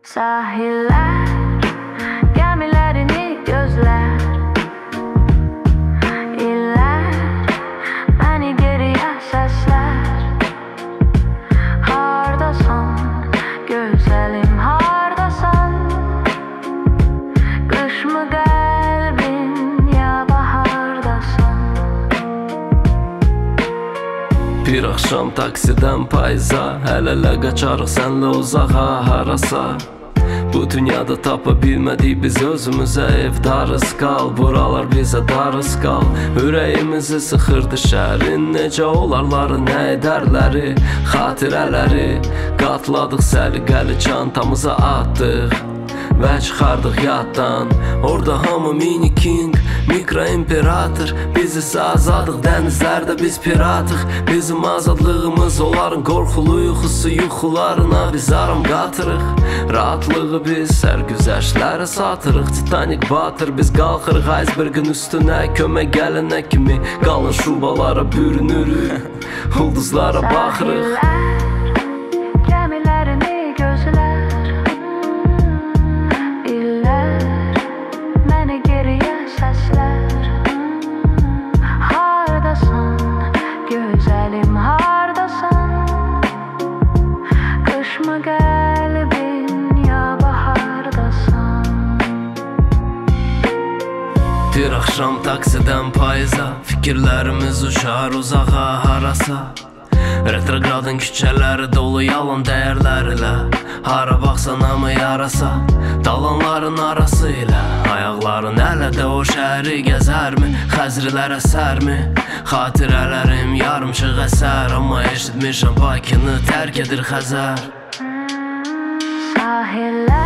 Sahiller gemilerini gözler, iller beni geriye sesler. Hardasan güzelim, hardasan? Kış mı kalbin ya bahardasan? Bir akşam taksiden payza, el-ele qaçarıq sənlə uzağa harasa. Bu dünyada tapa bilmədik biz özümüzə evdarız qal. Buralar bizə darız qal. Ürəyimizi sıxırdı şəhərin necə olarları, nə edərləri, xatirələri. Qatladıq səliqəli çantamıza atdıq və çıxardıq yaddan. Orada hamı mini king, mikro imperator. Biz isə azadıq dənizlərdə, biz piratıq. Bizim azadlığımız onların qorxulu yuxusu, yuxularına biz aram qatırıq. Rahatlığı biz sərgüzəştlərə satırıq. Titanik batır, biz qalxırıq icebergin üstünə. Kömək gəlinə kimi qalın şubalara bürünürük, ulduzlara baxırıq. Gemilerini gözler, iller beni geriye sesler. Hardasan güzelim, hardasan? Kış mı kalbin ya bahardasan? Bir axşam taksidən payıza, fikirlərimiz uçar uzağa harasa. Retrogradın küçələri dolu yalan dəyərlərlə. Hara baxsan hamı yarasa, dalanların arası ilə. Ayaqların hələ də o şəhəri gəzərmi, xəzrilərə sərmi? Xatirələrim yarımçıq əsər, amma eşitmişəm Bakını tərk edir Xəzər. Sahiller